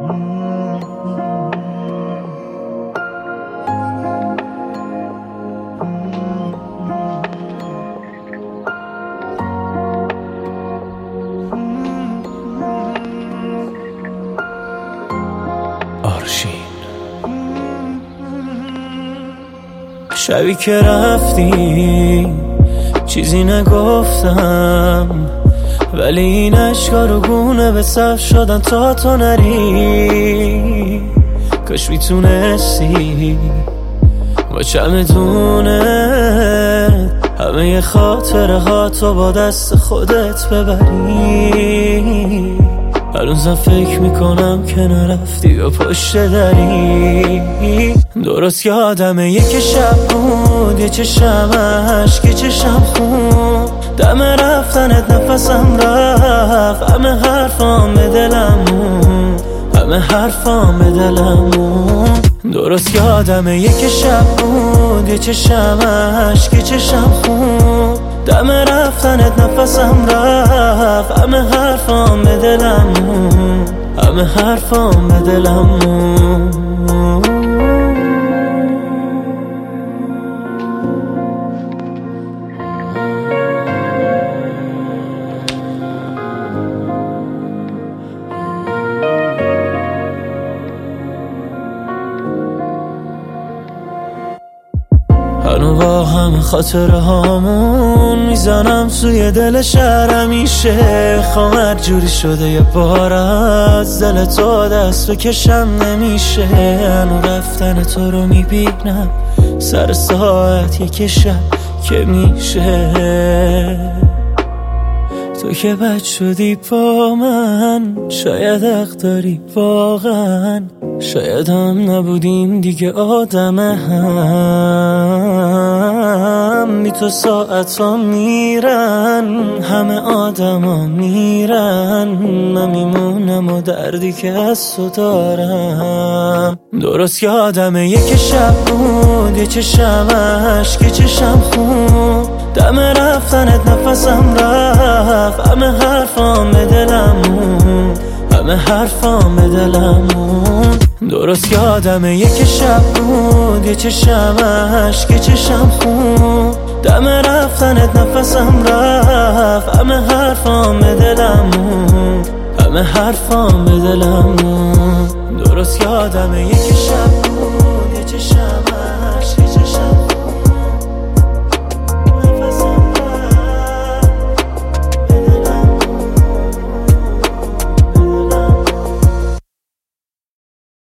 شبی که رفتی چیزی نگفتم، ولی این عشقا رو گونه به صف شدن تا تو نری. کاش میتونستی با چمدونه همه خاطره ها تو با دست خودت ببری. هنوزم فکر میکنم که نرفتی یا پشت دری. درست یادمه یک شب بود، یه چشم عشق، یه چشم خون. دم رفتنت نفسم رفت، همه حرفام به دلمون، همه حرفام به دلمون. درست یادمه یک شب بود، یه چشم عشق، یه چشم خون. دم رفتنت نفسم رفت، همه حرفام به دلمون، همه حرفام به دلمون. هنو با همه خاطره هامون میزنم توی دل شهر. همیشه خوام هر جوری شده یه بار از دل تو دست بکشم نمیشه. هنو رفتن تو رو میبینم سر ساعت یک شب که میشه. تو که بد شدی با من، شاید حق داری واقعا. شاید هم نبودیم دیگه آدم هم. بی تو ساعت ها میرن، همه آدم ها میرن. من میمونم و دردی که از تو دارم. درست یادمه یک شب بود، یه چشم عشق، یه چشم خون. دم رفتنت نفسم رفت، همه حرفام به دلمون، همه حرفام به دلمون. درست یادمه یک شب بود، یه چشم عشق، یه چشم خون. دم رفتنت نفسم رفت، همه حرفام به دلمون، همه حرفام به دلمون. درست یادمه یک شب بود، یه چشم